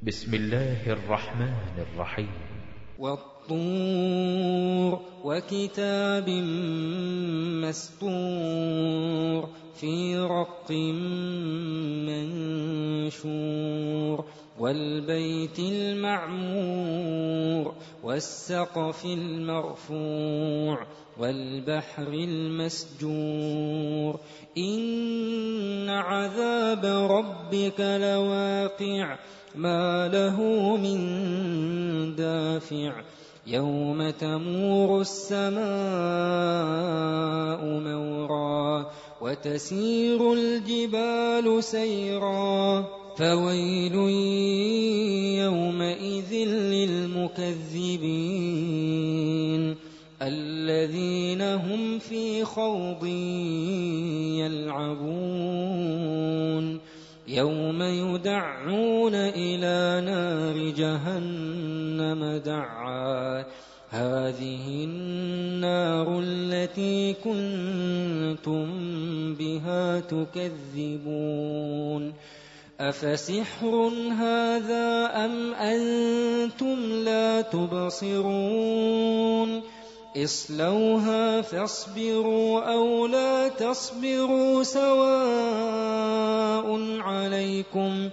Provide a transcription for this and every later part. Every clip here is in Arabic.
بسم الله الرحمن الرحيم. والطور وكتاب مسطور في رق منشور والبيت المعمور والسقف المرفوع والبحر المسجور إن عذاب ربك لواقع ما له من دافع يوم تمور السماء مورا وتسير الجبال سيرا فويل يومئذ للمكذبين الذين هم في خوض يلعبون يوم يدعون إلى نار جهنم دعا هذه النار التي كنتم بها تكذبون أفسحر هذا أم أنتم لا تبصرون اصلوها فاصبروا أو لا تصبروا سواء عليكم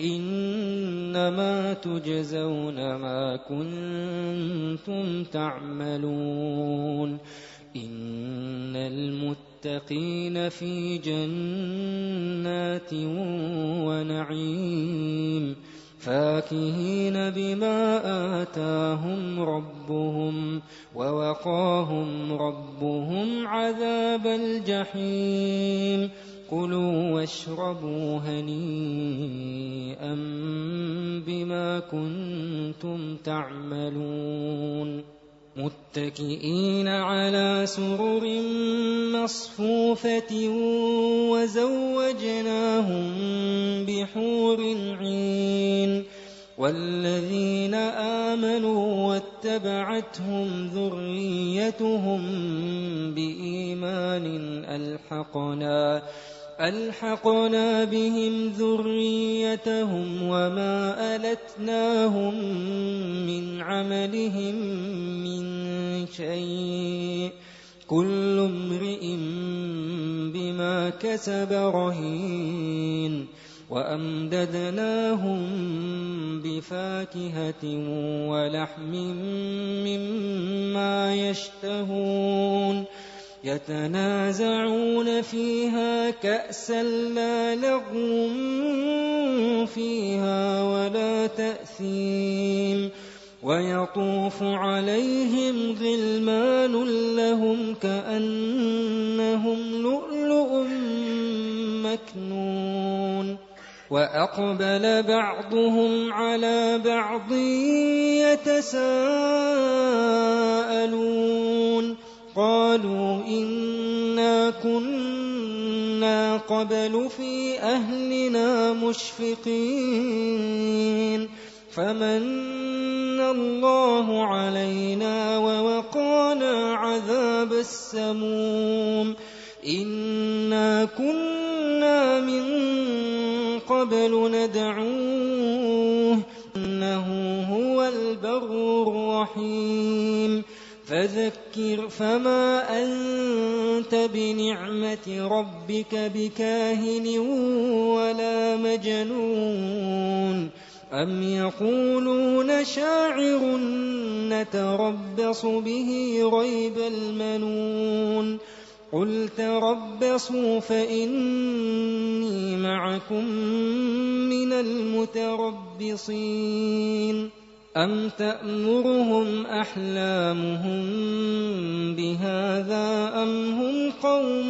إنما تجزون ما كنتم تعملون إن المتقين في جنات ونعيم فاكهين بما آتاهم ربهم ووقاهم ربهم عذاب الجحيم كلوا واشربوا هنيئا بما كنتم تعملون متكئين على سرر مصفوفة وزوجناهم بحور عين والذين آمنوا واتبعتهم ذريتهم بإيمان ألحقنا بهم ذريتهم وما ألتناهم من عملهم من شيء كل امرئ بما كسب رهين وأمددناهم بفاكهة ولحم مما يشتهون يتنازعون فيها كأسا لا لغو فيها ولا تأثيم ويطوف عليهم غلمان لهم كأنهم لؤلؤ مكنون وأقبل بعضهم على بعض يتساءلون قالوا إنا كنا قبل في أهلنا مشفقين فمن الله علينا ووقانا عذاب السموم إنا كنا من قبل ندعوه إنه هو البر الرحيم فذكر فما أنت بنعمة ربك بكاهن ولا مجنون أم يقولون شاعر نتربص به ريب المنون قل تربصوا فإني معكم من المتربصين أم تأمرهم أحلامهم بهذا أم هم قوم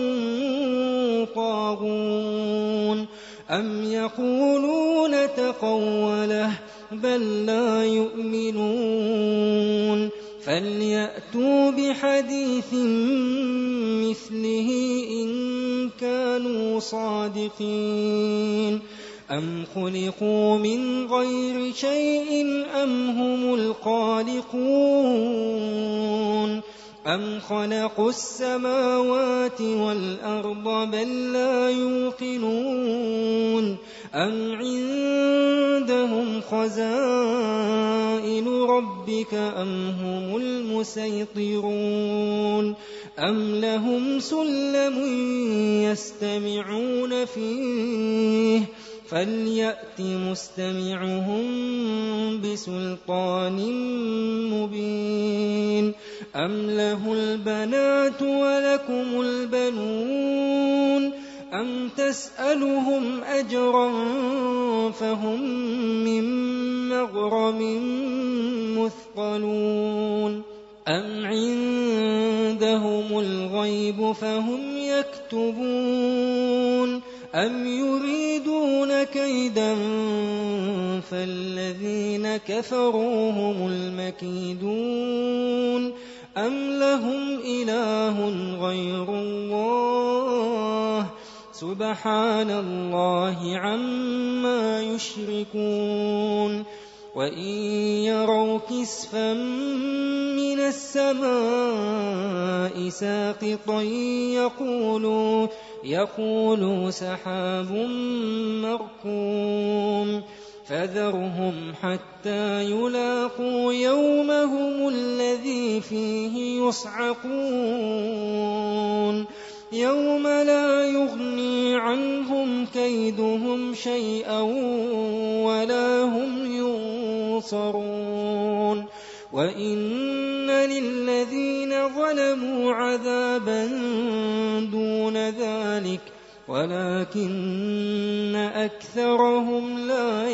طاغون أم يقولون تقوله بل لا يؤمنون فليأتوا بحديث مثله إن كانوا صادقين أم خلقوا من غير شيء أم هم الخالقون أم خلقوا السماوات والأرض بل لا يوقنون أم عندهم خزائن ربك أم هم المسيطرون أم لهم سلم يستمعون فيه فليأت مستمعهم بسلطان مبين أم له البنات ولكم البنون أم تسألهم أجرا فهم من مغرم مثقلون أم عندهم الغيب فهم يكتبون أم يريدون كيدا فالذين كفروا هم المكيدون أم لهم إله غير الله سبحان الله عما يشركون وإن يروا كسفا من السماء ساقطا يقولوا سحاب مركوم فذرهم حتى يلاقوا يومهم الذي فيه يصعقون يوم لا يغني عنهم كيدهم شيئا ولا هم ينصرون وإن للذين ظلموا عذابا دون ذلك ولكن أكثرهم لا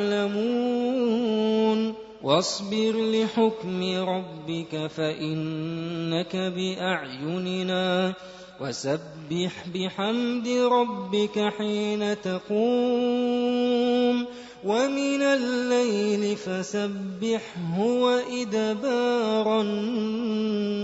يعلمون واصبر لحكم ربك فإنك بأعيننا وسبح بحمد ربك حين تقوم ومن الليل فسبحه وإدبار النجوم